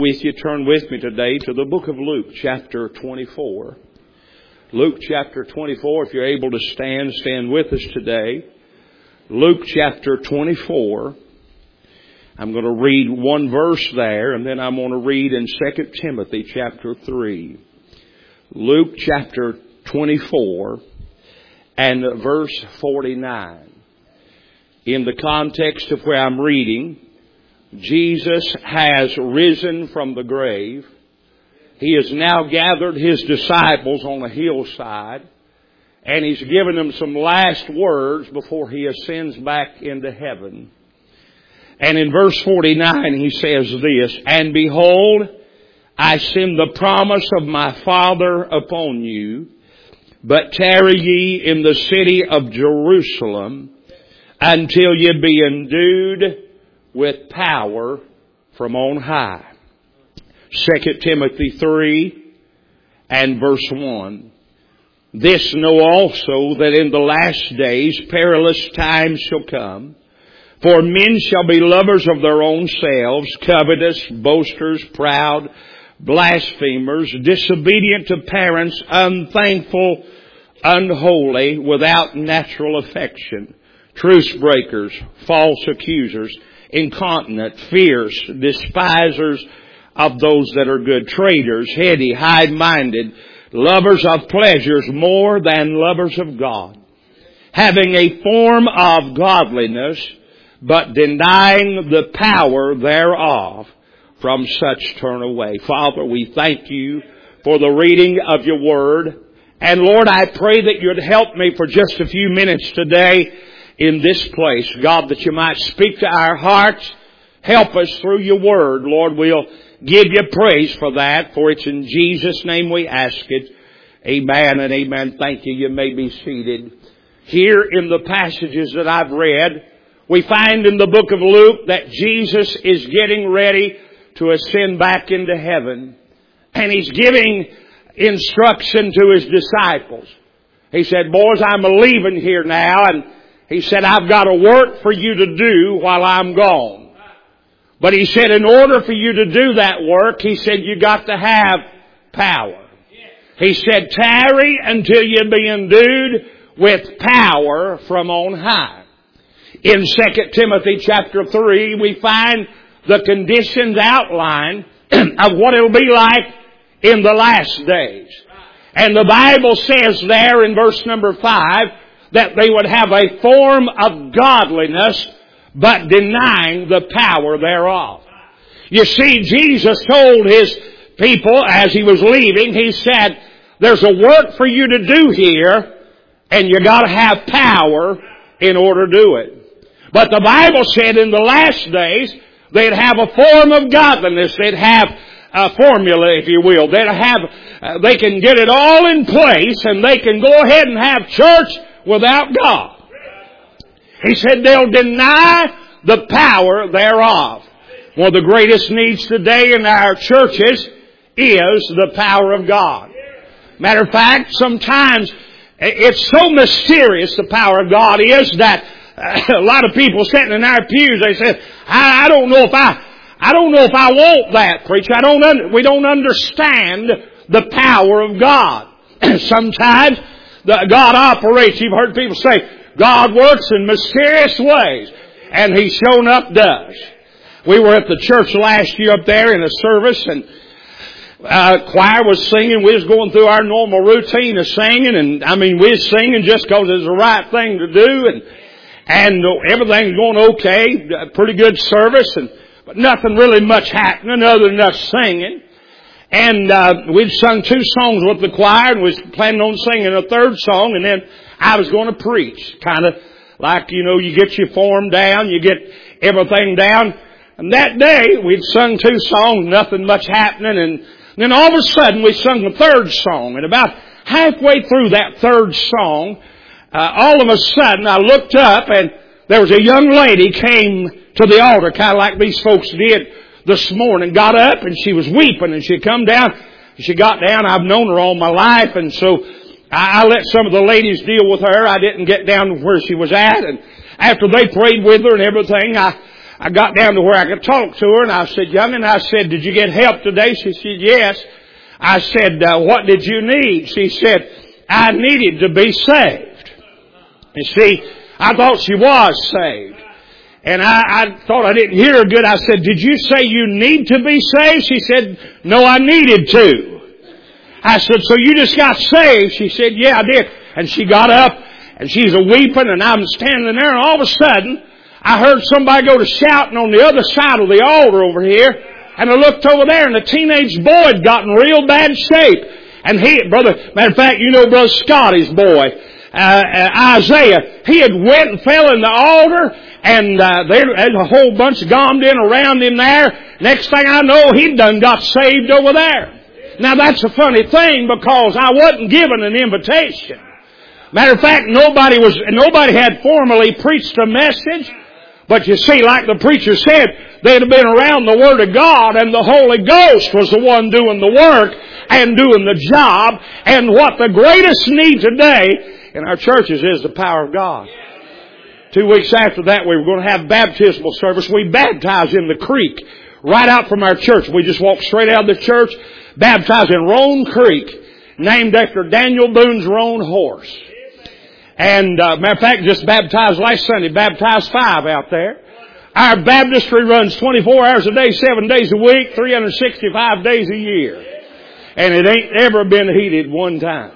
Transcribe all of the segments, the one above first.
With you, turn with me today to the book of Luke, chapter 24. Luke chapter 24, if you're able to stand with us today. Luke chapter 24. I'm going to read one verse there, and then I'm going to read in 2 Timothy chapter 3. Luke chapter 24 and verse 49. In the context of where I'm reading, Jesus has risen from the grave. He has now gathered His disciples on a hillside, and He's given them some last words before He ascends back into heaven. And in verse 49 He says this, "And behold, I send the promise of my Father upon you, but tarry ye in the city of Jerusalem until ye be endued with power from on high." 2 Timothy 3 and verse 1. "This know also that in the last days perilous times shall come. For men shall be lovers of their own selves, covetous, boasters, proud, blasphemers, disobedient to parents, unthankful, unholy, without natural affection, truce breakers, false accusers, incontinent, fierce, despisers of those that are good, traitors, heady, high-minded, lovers of pleasures more than lovers of God, having a form of godliness, but denying the power thereof. From such turn away." Father, we thank you for the reading of your word. And Lord, I pray that you'd help me for just a few minutes today in this place. God, that you might speak to our hearts. Help us through your word. Lord, we'll give you praise for that, for it's in Jesus' name we ask it. Amen and amen. Thank you. You may be seated. Here in the passages that I've read, we find in the book of Luke that Jesus is getting ready to ascend back into heaven. And He's giving instruction to His disciples. He said, "Boys, I'm leaving here now," and He said, "I've got a work for you to do while I'm gone." But He said, in order for you to do that work, He said, you got to have power. He said, "Tarry until you be endued with power from on high." In 2 Timothy chapter 3, we find the conditions outlined of what it'll be like in the last days. And the Bible says there in verse number 5 that they would have a form of godliness, but denying the power thereof. You see, Jesus told His people as He was leaving, He said, "There's a work for you to do here, and you got to have power in order to do it." But the Bible said in the last days, they'd have a form of godliness. They'd have a formula, if you will. They can get it all in place, and they can go ahead and have church without God. He said they'll deny the power thereof. One of the greatest needs today in our churches is the power of God. Matter of fact, sometimes it's so mysterious, the power of God is, that a lot of people sitting in our pews, they say, I don't know if I want that, preacher. We don't understand the power of God. Sometimes God operates. You've heard people say, God works in mysterious ways. And He shown up does. We were at the church last year up there in a service, and choir was singing. We was going through our normal routine of singing, and we was singing just because it was the right thing to do, and everything's going okay. Pretty good service, but nothing really much happening other than us singing. And we'd sung 2 songs with the choir, and was planning on singing a third song, and then I was going to preach. Kind of like, you get your form down, you get everything down. And that day, we'd sung 2 songs, nothing much happening, and then all of a sudden, we sung the third song. And about halfway through that third song, all of a sudden, I looked up, and there was a young lady came to the altar, kind of like these folks did this morning, got up, and she was weeping, and she come down. She got down. I've known her all my life, and so I let some of the ladies deal with her. I didn't get down to where she was at, and after they prayed with her and everything, I got down to where I could talk to her, and I said, "Young'un," I said, "did you get help today?" She said, "Yes." I said, "What did you need?" She said, "I needed to be saved." And see, I thought she was saved. And I thought I didn't hear her good. I said, "Did you say you need to be saved?" She said, "No, I needed to." I said, "So you just got saved?" She said, "Yeah, I did." And she got up, and she's a-weeping, and I'm standing there, and all of a sudden, I heard somebody go to shouting on the other side of the altar over here, and I looked over there, and a teenage boy had gotten real bad shape. And matter of fact, you know Brother Scotty's boy, Isaiah, he had went and fell in the altar, and there's a whole bunch gommed in around him there. Next thing I know, he'd done got saved over there. Now that's a funny thing, because I wasn't given an invitation. Matter of fact, nobody had formally preached a message. But you see, like the preacher said, they'd have been around the Word of God, and the Holy Ghost was the one doing the work and doing the job. And what the greatest need today in our churches is the power of God. 2 weeks after that, we were going to have baptismal service. We baptized in the creek right out from our church. We just walked straight out of the church, baptized in Roan Creek, named after Daniel Boone's roan horse. And matter of fact, just baptized last Sunday, baptized 5 out there. Our baptistry runs 24 hours a day, 7 days a week, 365 days a year. And it ain't ever been heated one time.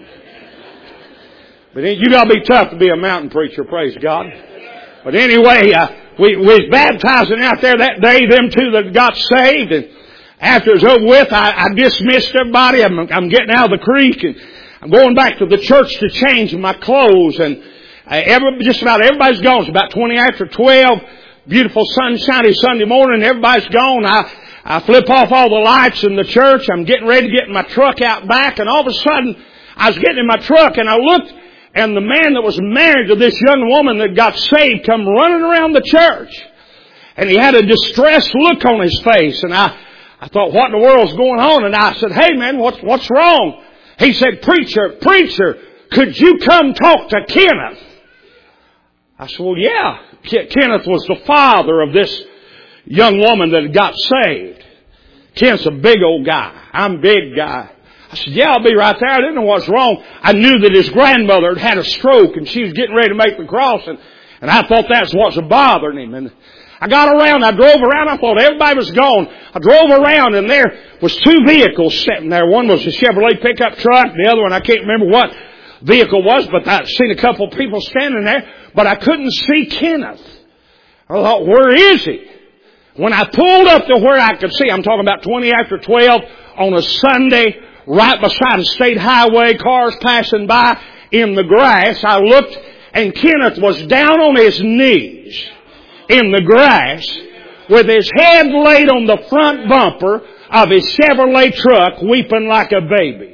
But you gotta be tough to be a mountain preacher, praise God. But anyway, we was baptizing out there that day, them two that got saved. And after it was over with, I dismissed everybody. I'm getting out of the creek, and I'm going back to the church to change my clothes, and just about everybody's gone. It's about 20 after 12. Beautiful sunshiny Sunday morning. Everybody's gone. I flip off all the lights in the church. I'm getting ready to get in my truck out back, and all of a sudden, I was getting in my truck, and I looked, and the man that was married to this young woman that got saved come running around the church. And he had a distressed look on his face, and I thought, what in the world's going on? And I said, "Hey man, what's wrong?" He said, Preacher, could you come talk to Kenneth?" I said, "Well, yeah." Kenneth was the father of this young woman that got saved. Kenneth's a big old guy. I'm a big guy. I said, "Yeah, I'll be right there." I didn't know what's wrong. I knew that his grandmother had had a stroke, and she was getting ready to make the cross, and I thought that's what's bothering him. And I got around, I drove around, I thought everybody was gone. I drove around, and there was 2 vehicles sitting there. One was a Chevrolet pickup truck, the other one I can't remember what vehicle was, but I'd seen a couple of people standing there, but I couldn't see Kenneth. I thought, where is he? When I pulled up to where I could see, I'm talking about 20 after 12 on a Sunday, right beside a state highway, cars passing by in the grass, I looked, and Kenneth was down on his knees in the grass with his head laid on the front bumper of his Chevrolet truck, weeping like a baby.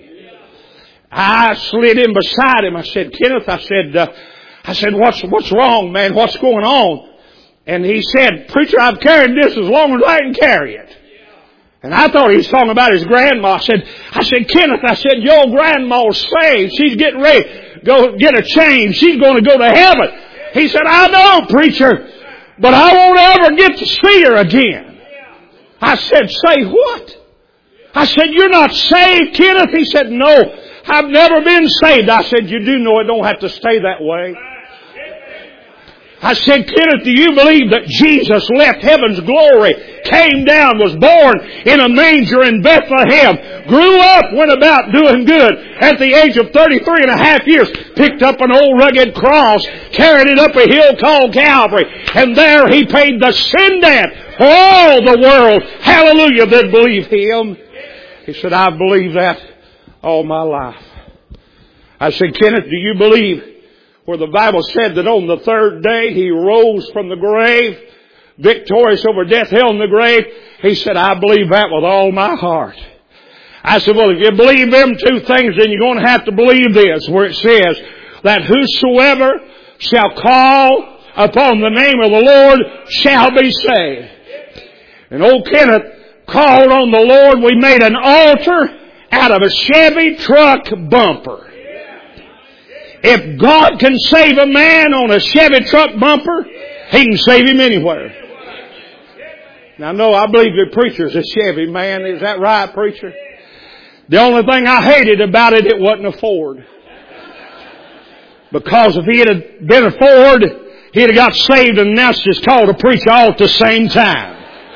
I slid in beside him. I said, "Kenneth," I said, what's wrong, man? What's going on?" And he said, "Preacher, I've carried this as long as I can carry it." And I thought he was talking about his grandma. I said, "Kenneth," I said, "your grandma's saved. She's getting ready to go get a change. She's going to go to heaven." He said, "I know, preacher, but I won't ever get to see her again." I said, "Say what?" I said, "You're not saved, Kenneth?" He said, "No, I've never been saved." I said, "You do know it don't have to stay that way." I said, "Kenneth, do you believe that Jesus left heaven's glory, came down, was born in a manger in Bethlehem, grew up, went about doing good at the age of 33 and a half years, picked up an old rugged cross, carried it up a hill called Calvary, and there He paid the sin debt for all the world, hallelujah, that believe Him?" He said, "I've believed that all my life." I said, "Kenneth, do you believe where the Bible said that on the 3rd day He rose from the grave, victorious over death, hell, and the grave?" He said, "I believe that with all my heart." I said, "Well, if you believe them 2 things, then you're going to have to believe this, where it says that whosoever shall call upon the name of the Lord shall be saved." And old Kenneth called on the Lord. We made an altar out of a Chevy truck bumper. If God can save a man on a Chevy truck bumper, He can save him anywhere. Now, no, I believe the preacher's a Chevy man. Is that right, preacher? The only thing I hated about it, it wasn't a Ford. Because if he had been a Ford, he'd have got saved and announced his call to preach all at the same time.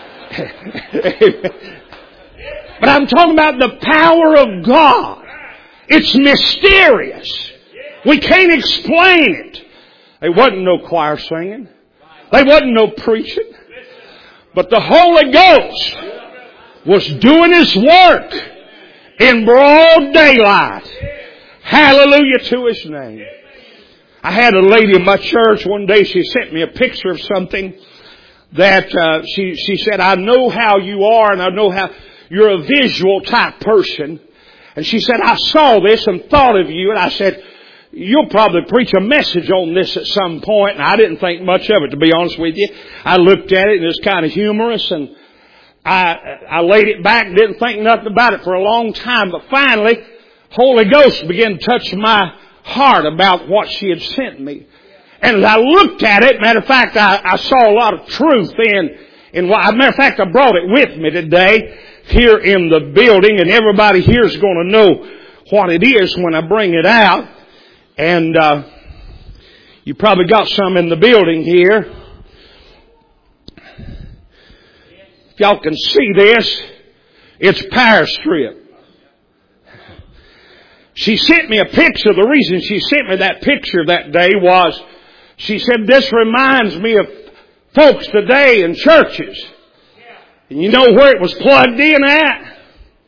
But I'm talking about the power of God. It's mysterious. We can't explain it. There wasn't no choir singing. There wasn't no preaching. But the Holy Ghost was doing His work in broad daylight. Hallelujah to His name. I had a lady in my church one day, she sent me a picture of something that she said, I know how you are and I know how you're a visual type person. And she said, I saw this and thought of you. And I said, you'll probably preach a message on this at some point. And I didn't think much of it, to be honest with you. I looked at it and it was kind of humorous, and I laid it back and didn't think nothing about it for a long time. But finally, Holy Ghost began to touch my heart about what she had sent me. And as I looked at it, matter of fact, I saw a lot of truth in what, matter of fact, I brought it with me today here in the building, and everybody here is going to know what it is when I bring it out. And you probably got some in the building here. If y'all can see this, it's Power Strip. She sent me a picture. The reason she sent me that picture that day was, she said, this reminds me of folks today in churches. And you know where it was plugged in at?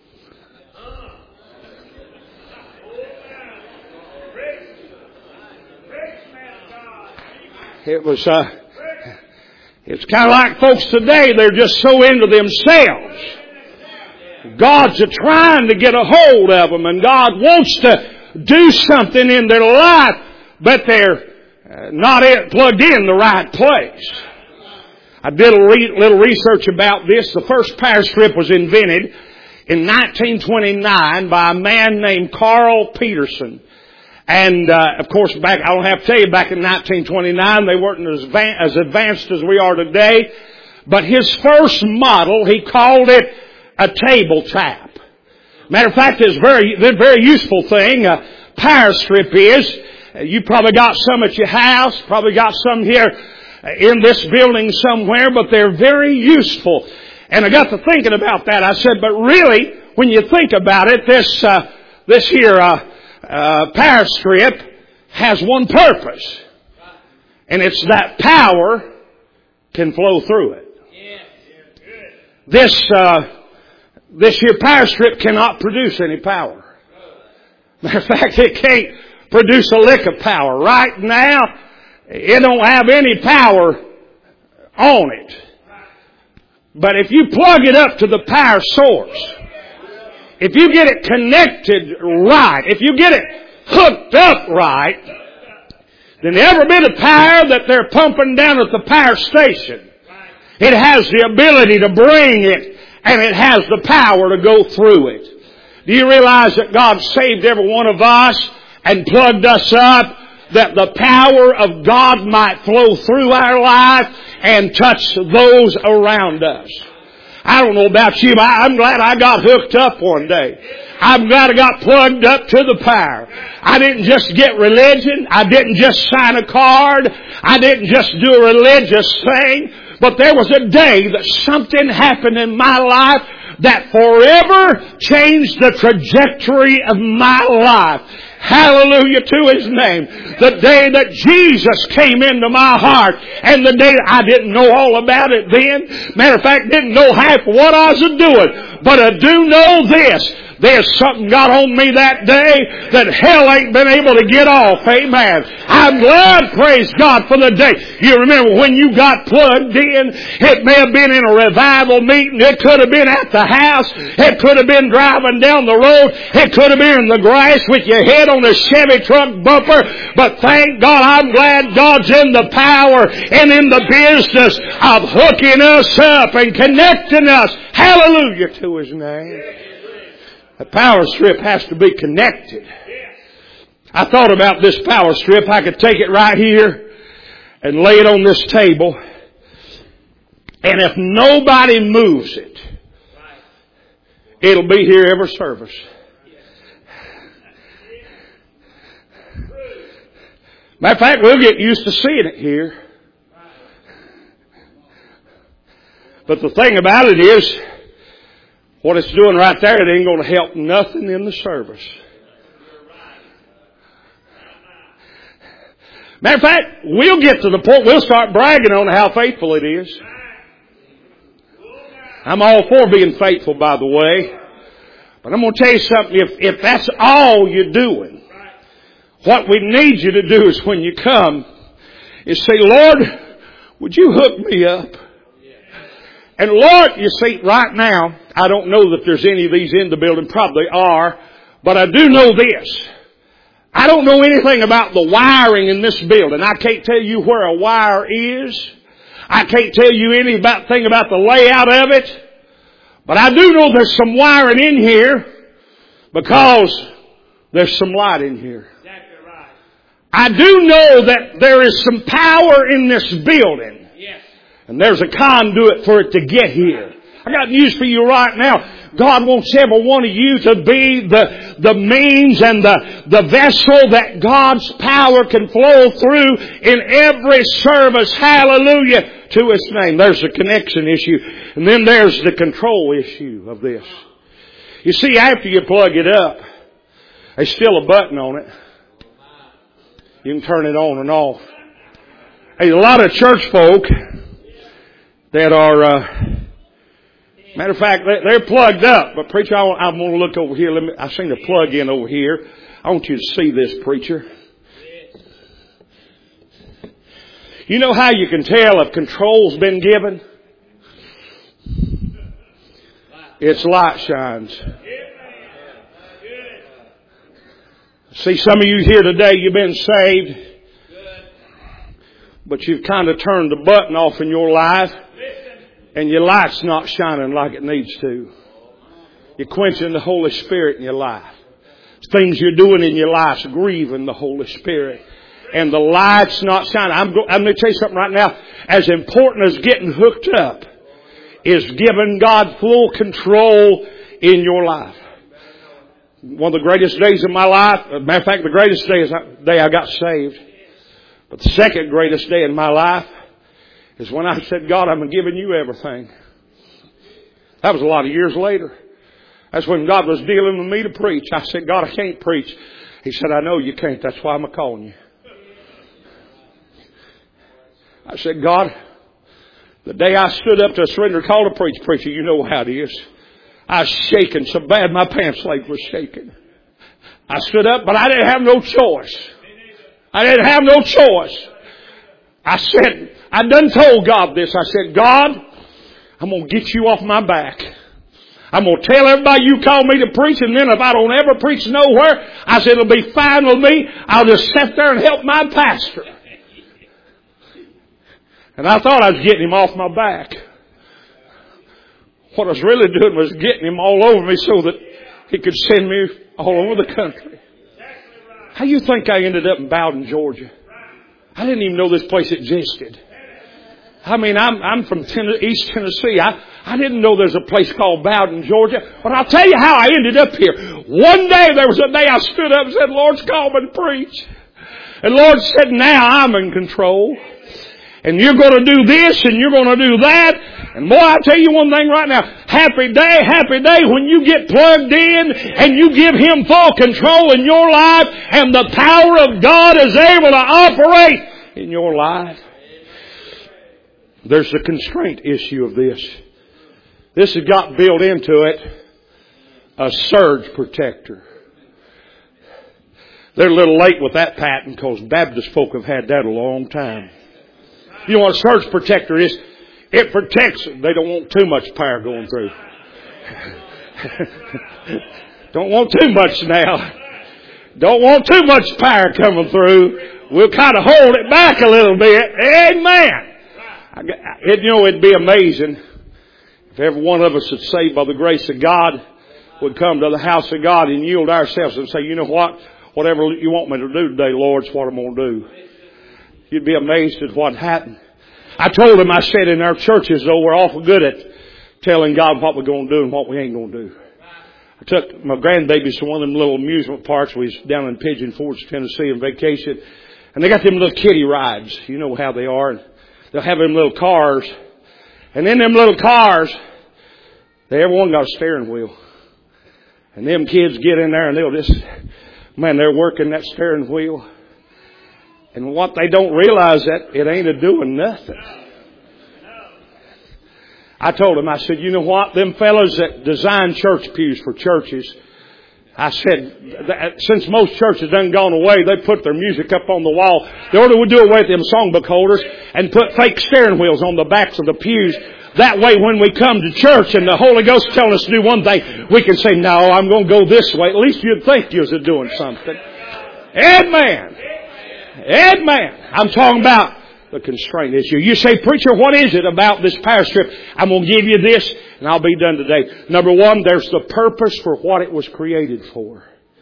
It's kind of like folks today, they're just so into themselves. God's trying to get a hold of them, and God wants to do something in their life, but they're not plugged in the right place. I did a little research about this. The first Power Strip was invented in 1929 by a man named Carl Peterson. And, of course, I don't have to tell you, back in 1929, they weren't as advanced as we are today. But his first model, he called it a table tap. Matter of fact, it's a very useful thing. Power Strip is. You probably got some at your house, probably got some here in this building somewhere, but they're very useful. And I got to thinking about that. I said, but really, when you think about it, this here Power Strip has one purpose, and it's that power can flow through it. This here Power Strip cannot produce any power. Matter of fact, it can't produce a lick of power. Right now, it don't have any power on it. But if you plug it up to the power source, if you get it connected right, if you get it hooked up right, then every bit of power that they're pumping down at the power station, it has the ability to bring it, and it has the power to go through it. Do you realize that God saved every one of us and plugged us up that the power of God might flow through our life and touch those around us? I don't know about you, but I'm glad I got hooked up one day. I'm glad I got plugged up to the power. I didn't just get religion. I didn't just sign a card. I didn't just do a religious thing. But there was a day that something happened in my life that forever changed the trajectory of my life. Hallelujah to His name. The day that Jesus came into my heart, and the day that I didn't know all about it then. Matter of fact, didn't know half what I was doing. But I do know this. There's something got on me that day that hell ain't been able to get off. Amen. I'm glad, praise God, for the day. You remember when you got plugged in, it may have been in a revival meeting. It could have been at the house. It could have been driving down the road. It could have been in the grass with your head on a Chevy truck bumper. But thank God, I'm glad God's in the power and in the business of hooking us up and connecting us. Hallelujah to His name. A power strip has to be connected. I thought about this power strip. I could take it right here and lay it on this table. And if nobody moves it, it'll be here every service. Matter of fact, we'll get used to seeing it here. But the thing about it is, what it's doing right there, it ain't going to help nothing in the service. Matter of fact, we'll get to the point, we'll start bragging on how faithful it is. I'm all for being faithful, by the way. But I'm going to tell you something, if that's all you're doing, what we need you to do is when you come, is say, Lord, would you hook me up? And Lord, you see, right now, I don't know that there's any of these in the building, probably are, but I do know this. I don't know anything about the wiring in this building. I can't tell you where a wire is. I can't tell you anything about the layout of it. But I do know there's some wiring in here because there's some light in here. Exactly right. I do know that there is some power in this building. Yes. And there's a conduit for it to get here. I got news for you right now. God wants every one of you to be the means and the vessel that God's power can flow through in every service. Hallelujah to His name. There's the connection issue. And then there's the control issue of this. You see, after you plug it up, there's still a button on it. You can turn it on and off. Hey, a lot of church folk that are... matter of fact, they're plugged up. But preacher, I want to look over here. I seen a plug in over here. I want you to see this, preacher. You know how you can tell if control's been given? Its light shines. See, some of you here today, you've been saved, but you've kind of turned the button off in your life. And your light's not shining like it needs to. You're quenching the Holy Spirit in your life. Things you're doing in your life's grieving the Holy Spirit. And the light's not shining. I'm going to tell you something right now. As important as getting hooked up is giving God full control in your life. One of the greatest days of my life, matter of fact, the greatest day is the day I got saved. But the second greatest day in my life is when I said, God, I'm giving you everything. That was a lot of years later. That's when God was dealing with me to preach. I said, God, I can't preach. He said, I know you can't. That's why I'm calling you. I said, God, the day I stood up to a surrender call to preach, preacher, you know how it is. I was shaking so bad my pants leg was shaking. I stood up, but I didn't have no choice. I didn't have no choice. I said, I done told God this. I said, God, I'm going to get you off my back. I'm going to tell everybody you called me to preach, and then if I don't ever preach nowhere, I said, it'll be fine with me. I'll just sit there and help my pastor. And I thought I was getting him off my back. What I was really doing was getting him all over me so that he could send me all over the country. How do you think I ended up in Bowden, Georgia? I didn't even know this place existed. I mean, I'm from East Tennessee. I didn't know there's a place called Bowden, Georgia. But I'll tell you how I ended up here. One day, there was a day I stood up and said, Lord's called me to preach. And Lord said, now I'm in control. And you're going to do this and you're going to do that. And boy, I'll tell you one thing right now. Happy day when you get plugged in and you give Him full control in your life and the power of God is able to operate in your life. There's the constraint issue of this. This has got built into it a surge protector. They're a little late with that patent because Baptist folk have had that a long time. You know what a surge protector is? It protects them. They don't want too much power going through. Don't want too much now. Don't want too much power coming through. We'll kind of hold it back a little bit. Amen. It'd be amazing if every one of us that's saved by the grace of God would come to the house of God and yield ourselves and say, you know what? Whatever you want me to do today, Lord, it's what I'm going to do. You'd be amazed at what happened. I told him, I said, in our churches, though, we're awful good at telling God what we're going to do and what we ain't going to do. I took my grandbabies to one of them little amusement parks. We was down in Pigeon Forge, Tennessee on vacation. And they got them little kiddie rides. You know how they are. And they'll have them little cars. And in them little cars, everyone got a steering wheel. And them kids get in there and they'll just, man, they're working that steering wheel. And what they don't realize that it ain't a doing nothing. I told them, I said, you know what? Them fellas that design church pews for churches, I said, since most churches done gone away, they put their music up on the wall. They ought to do away with them songbook holders and put fake steering wheels on the backs of the pews. That way when we come to church and the Holy Ghost telling us to do one thing, we can say, no, I'm going to go this way. At least you'd think you was doing something. Amen. Amen. I'm talking about the constraint issue. You say, preacher, what is it about this power strip? I'm going to give you this and I'll be done today. Number one, there's the purpose for what it was created for.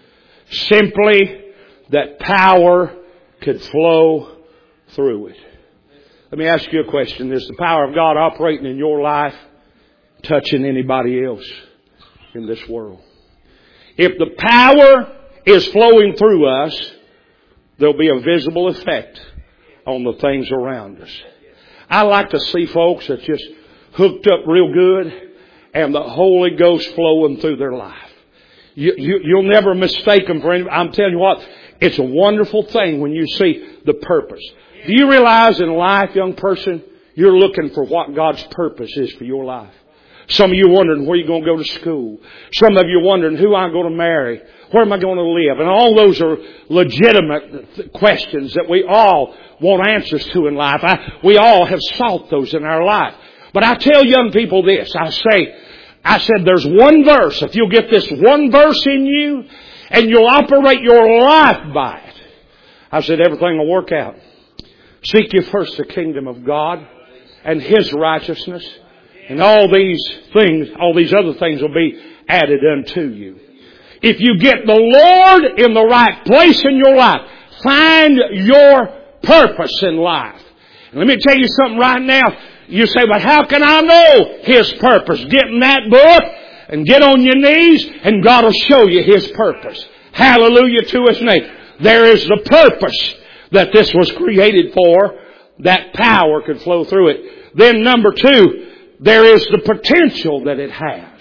Simply that power could flow through it. Let me ask you a question. Is the power of God operating in your life, touching anybody else in this world? If the power is flowing through us, there'll be a visible effect on the things around us. I like to see folks that just hooked up real good and the Holy Ghost flowing through their life. You'll never mistake them for anything. I'm telling you what, it's a wonderful thing when you see the purpose. Do you realize in life, young person, you're looking for what God's purpose is for your life? Some of you wondering where you're going to go to school. Some of you wondering who I'm going to marry. Where am I going to live? And all those are legitimate questions that we all want answers to in life. We all have sought those in our life. But I tell young people this. I said there's one verse. If you'll get this one verse in you and you'll operate your life by it, I said everything will work out. Seek ye first the kingdom of God and His righteousness. And all these other things will be added unto you. If you get the Lord in the right place in your life, find your purpose in life. And let me tell you something right now. You say, but how can I know His purpose? Get in that book and get on your knees and God will show you His purpose. Hallelujah to His name. There is the purpose that this was created for. That power could flow through it. Then number two, there is the potential that it has.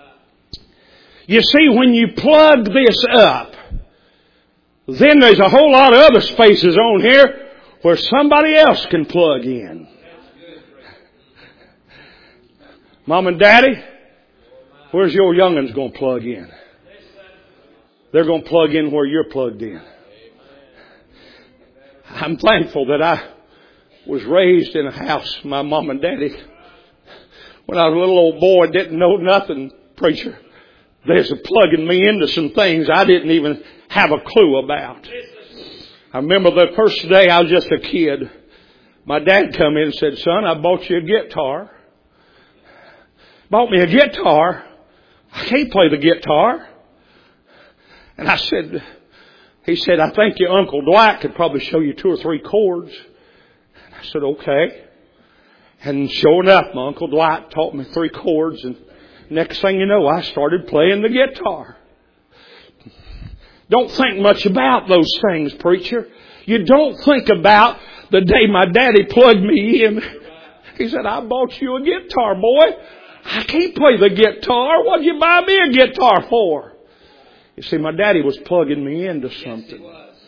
You see, when you plug this up, then there's a whole lot of other spaces on here where somebody else can plug in. Mom and Daddy, where's your young'uns going to plug in? They're going to plug in where you're plugged in. I'm thankful that I was raised in a house, my mom and daddy, when I was a little old boy, didn't know nothing, preacher. They was plugging me into some things I didn't even have a clue about. I remember the first day I was just a kid. My dad come in and said, son, I bought you a guitar. Bought me a guitar. I can't play the guitar. And he said, I think your Uncle Dwight could probably show you 2 or 3 chords. And I said, okay. And sure enough, my Uncle Dwight taught me 3 chords, and next thing you know, I started playing the guitar. Don't think much about those things, preacher. You don't think about the day my daddy plugged me in. He said, I bought you a guitar, boy. I can't play the guitar. What'd you buy me a guitar for? You see, my daddy was plugging me into something.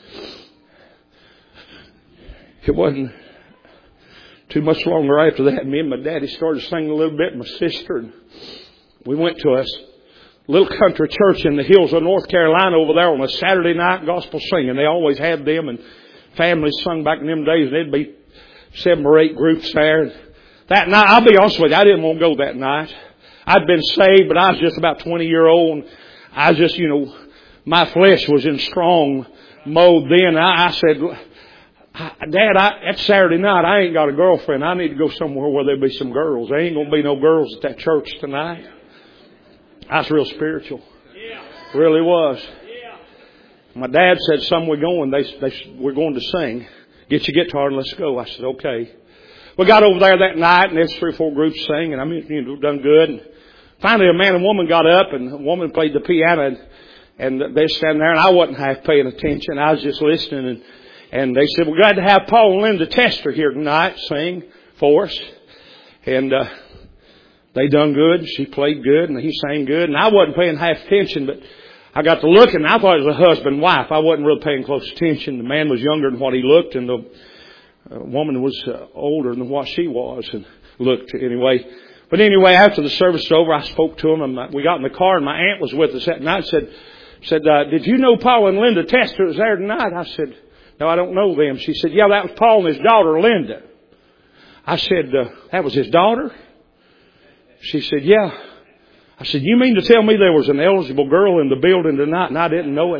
It wasn't too much longer after that. Me and my daddy started singing a little bit. My sister, and we went to a little country church in the hills of North Carolina over there on a Saturday night gospel singing. They always had them, and families sung back in them days. There'd be 7 or 8 groups there. That night, I'll be honest with you, I didn't want to go that night. I'd been saved, but I was just about 20-year-old. And I was just, my flesh was in strong mode then. I said, Dad, that's Saturday night. I ain't got a girlfriend. I need to go somewhere where there'll be some girls. There ain't going to be no girls at that church tonight. I was real spiritual. Really was. My dad said, son, we're going. We're going to sing. Get your guitar and let's go. I said, okay. we got over there that night, and there's 3 or 4 groups singing. I mean, done good. And finally, a man and woman got up, and a woman played the piano, and they're standing there, and I wasn't half paying attention. I was just listening, and they said, "We're glad to have Paul and Linda Tester here tonight sing for us." And they done good. She played good, and he sang good. And I wasn't paying half attention, but I got to looking, and I thought it was a husband and wife. I wasn't really paying close attention. The man was younger than what he looked, and the woman was older than what she was and looked anyway. But anyway, after the service was over, I spoke to him, and we got in the car, and my aunt was with us that night. Said, "Did you know Paul and Linda Tester was there tonight?" I said, "No, I don't know them." She said, "Yeah, that was Paul and his daughter, Linda." I said, "That was his daughter?" She said, "Yeah." I said, "You mean to tell me there was an eligible girl in the building tonight and I didn't know it?"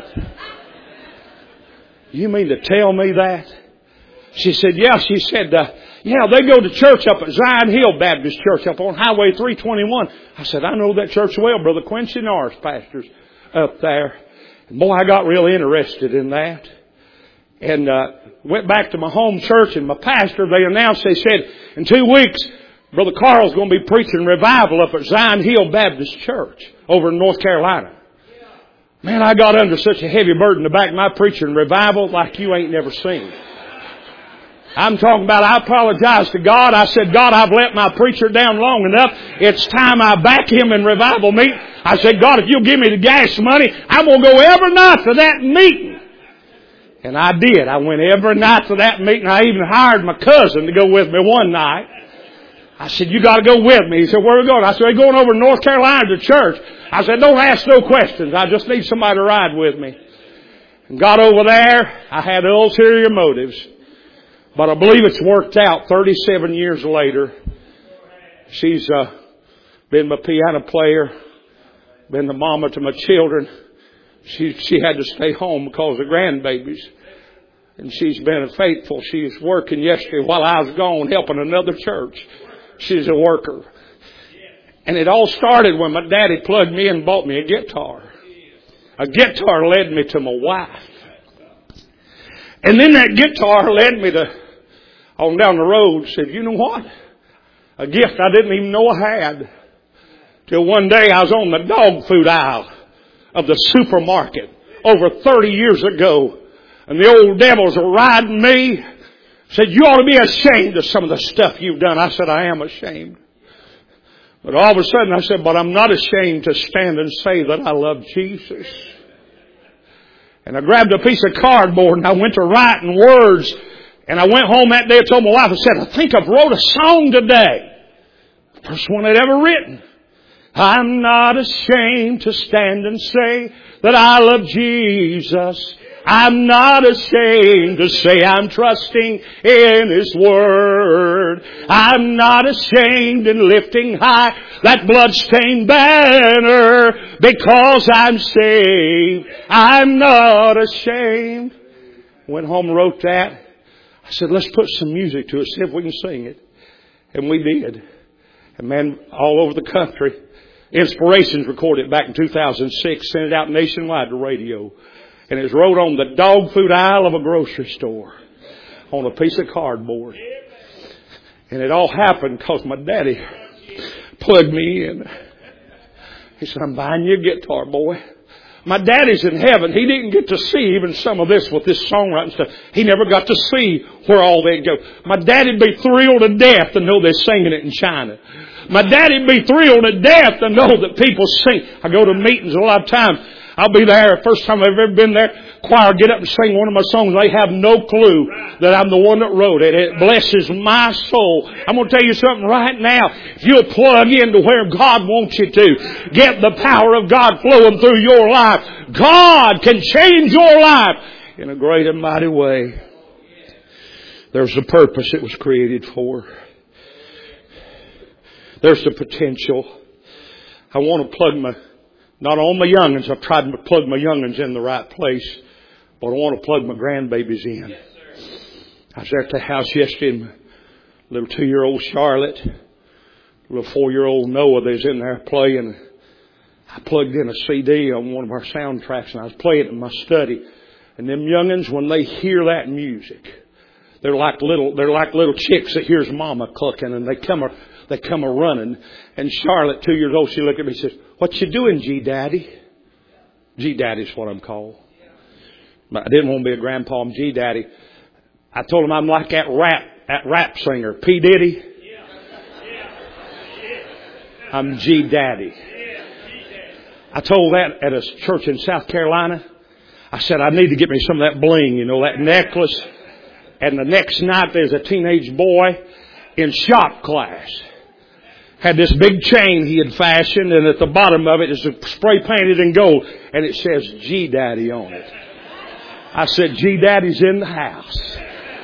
"You mean to tell me that?" She said, "Yeah." She said, "Yeah, they go to church up at Zion Hill Baptist Church up on Highway 321. I said, "I know that church well. Brother Quincy Norris pastors up there." And boy, I got real interested in that. And went back to my home church, and my pastor, they announced, they said, "In 2 weeks, Brother Carl's going to be preaching revival up at Zion Hill Baptist Church over in North Carolina." Man, I got under such a heavy burden to back my preaching revival like you ain't never seen. I'm talking about, I apologized to God. I said, "God, I've let my preacher down long enough. It's time I back him in revival meeting." I said, "God, if you'll give me the gas money, I'm going to go every night to that meeting." And I did. I went every night to that meeting. I even hired my cousin to go with me one night. I said, "You got to go with me." He said, "Where are we going?" I said, "We're going over to North Carolina to church." I said, "Don't ask no questions. I just need somebody to ride with me." And got over there. I had ulterior motives. But I believe it's worked out 37 years later. She's been my piano player, been the mama to my children. She had to stay home because of grandbabies. And she's been faithful. She was working yesterday while I was gone helping another church. She's a worker. And it all started when my daddy plugged me in and bought me a guitar. A guitar led me to my wife. And then that guitar led me to on down the road. Said, "You know what? A gift I didn't even know I had." Till one day I was on the dog food aisle of the supermarket over 30 years ago. And the old devils were riding me. Said, "You ought to be ashamed of some of the stuff you've done." I said, "I am ashamed." But all of a sudden I said, "But I'm not ashamed to stand and say that I love Jesus." And I grabbed a piece of cardboard and I went to writing words. And I went home that day and told my wife, I said, "I think I've wrote a song today." The first one I'd ever written. I'm not ashamed to stand and say that I love Jesus. I'm not ashamed to say I'm trusting in His Word. I'm not ashamed in lifting high that bloodstained banner because I'm saved. I'm not ashamed. Went home and wrote that. I said, "Let's put some music to it, see if we can sing it." And we did. And man, all over the country. Inspirations recorded it back in 2006, sent it out nationwide to radio. And it was wrote on the dog food aisle of a grocery store on a piece of cardboard. And it all happened because my daddy plugged me in. He said, "I'm buying you a guitar, boy." My daddy's in heaven. He didn't get to see even some of this with this songwriting stuff. He never got to see where all that go. My daddy'd be thrilled to death to know they're singing it in China. My daddy'd be thrilled to death to know that people sing. I go to meetings a lot of times. I'll be there. First time I've ever been there, choir get up and sing one of my songs. They have no clue that I'm the one that wrote it. It blesses my soul. I'm going to tell you something right now. If you'll plug into where God wants you to, get the power of God flowing through your life, God can change your life in a great and mighty way. There's the purpose it was created for. There's the potential. I want to plug not on my young'uns. I've tried to plug my young'uns in the right place. But I want to plug my grandbabies in. I was there at the house yesterday and my little 2-year-old Charlotte, little 4-year-old Noah, they was in there playing. I plugged in a CD on one of our soundtracks and I was playing it in my study. And them young'uns, when they hear that music, They're like little chicks that hears Mama clucking, and they come a running. And Charlotte, 2 years old, she looked at me and says, "What you doing, G Daddy?" G Daddy's what I'm called. But I didn't want to be a grandpa. I'm G Daddy. I told him I'm like that rap singer, P Diddy. I'm G Daddy. I told that at a church in South Carolina. I said, I need to get me some of that bling, that necklace. And the next night there's a teenage boy in shop class. Had this big chain he had fashioned, and at the bottom of it is spray painted in gold, and it says G Daddy on it. I said, G Daddy's in the house.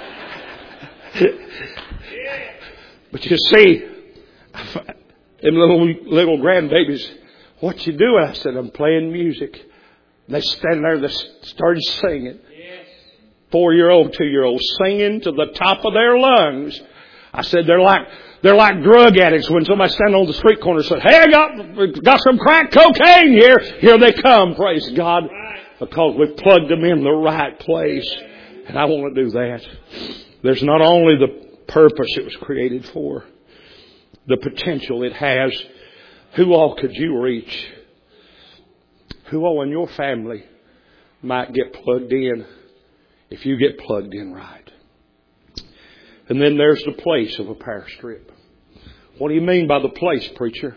But you see, them little grandbabies, what you doing? I said, I'm playing music. And they stand there, they started singing. 4-year-old, 2-year-old, singing to the top of their lungs. I said, they're like drug addicts when somebody standing on the street corner and said, "Hey, I got some crack cocaine here." Here they come, praise God, because we've plugged them in the right place. And I want to do that. There's not only the purpose it was created for, the potential it has. Who all could you reach? Who all in your family might get plugged in if you get plugged in right? And then there's the place of a power strip. What do you mean by the place, preacher?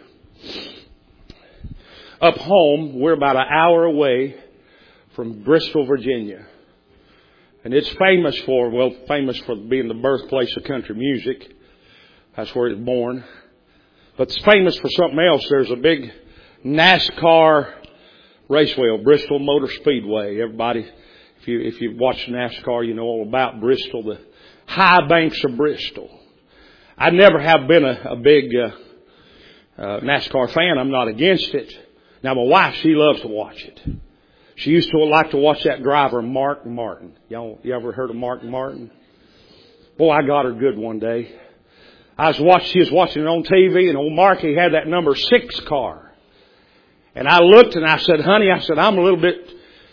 Up home, we're about an hour away from Bristol, Virginia. And it's famous for being the birthplace of country music. That's where it's born. But it's famous for something else. There's a big NASCAR raceway, Bristol Motor Speedway. Everybody, if you watch NASCAR, you know all about Bristol, the high banks of Bristol. I never have been a big NASCAR fan. I'm not against it. Now, my wife, she loves to watch it. She used to like to watch that driver, Mark Martin. You ever heard of Mark Martin? Boy, I got her good one day. She was watching it on TV, and old Mark, he had that number 6 car. And I looked and I said, "Honey," I said, I'm a little bit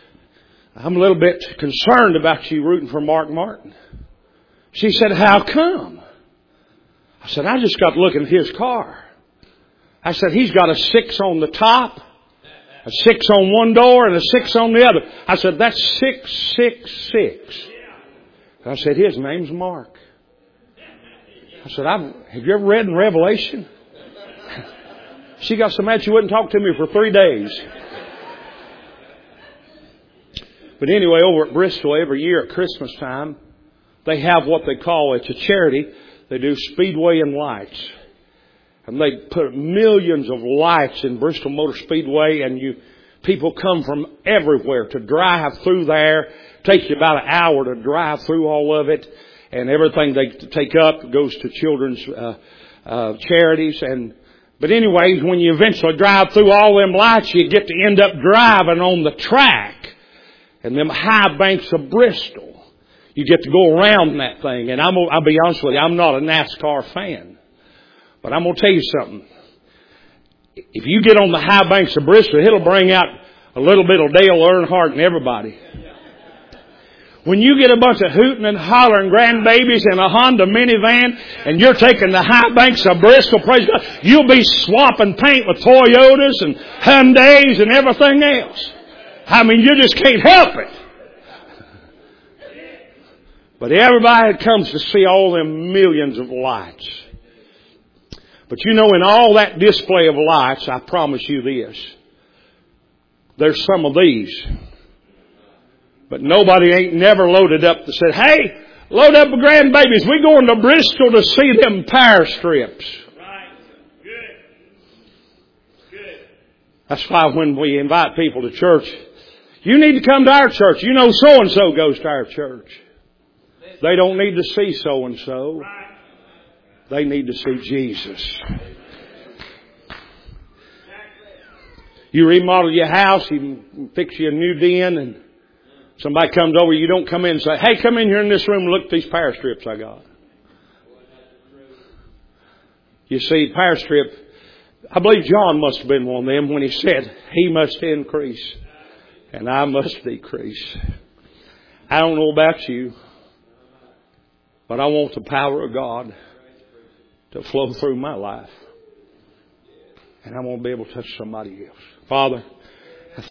concerned about you rooting for Mark Martin. She said, "How come?" I said, "I just got looking at his car." I said, "He's got a 6 on the top, a 6 on one door, and a 6 on the other." I said, "That's 666. I said, "His name's Mark." I said, "Have you ever read in Revelation?" She got so mad she wouldn't talk to me for 3 days. But anyway, over at Bristol, every year at Christmas time, they have what they call, it's a charity, they do Speedway and Lights. And they put millions of lights in Bristol Motor Speedway, and people come from everywhere to drive through there. It takes you about an hour to drive through all of it. And everything they take up goes to children's charities. But anyways, when you eventually drive through all them lights, you get to end up driving on the track and them high banks of Bristol. You get to go around that thing. And I'll be honest with you, I'm not a NASCAR fan. But I'm going to tell you something. If you get on the high banks of Bristol, it'll bring out a little bit of Dale Earnhardt and everybody. When you get a bunch of hooting and hollering grandbabies in a Honda minivan and you're taking the high banks of Bristol, praise God, you'll be swapping paint with Toyotas and Hyundais and everything else. I mean, you just can't help it. But everybody comes to see all them millions of lights. But in all that display of lights, I promise you this. There's some of these. But nobody ain't never loaded up and said, "Hey, load up the grandbabies. We're going to Bristol to see them power strips." Right. Good. That's why when we invite people to church, you need to come to our church. So-and-so goes to our church. They don't need to see so-and-so. Right. They need to see Jesus. You remodel your house, you fix you a new den, and somebody comes over, you don't come in and say, "Hey, come in here in this room and look at these power strips I got." You see, power strip, I believe John must have been one of them when he said, "He must increase and I must decrease." I don't know about you, But I want the power of God to flow through my life. And I want to be able to touch somebody else. Father,